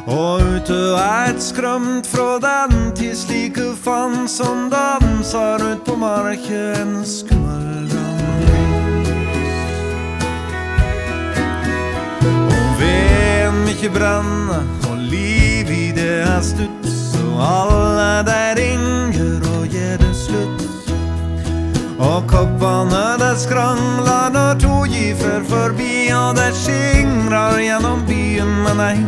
Og ute et skrømt fra den til slike fann som danser ut på marken en skummel dans. Og veden ikke brenner, og liv i det slutt, så alle der ringer og gjør det slutt. Og koppene der skrangler når to gifer forbi, og der skingrer gjennom byen, men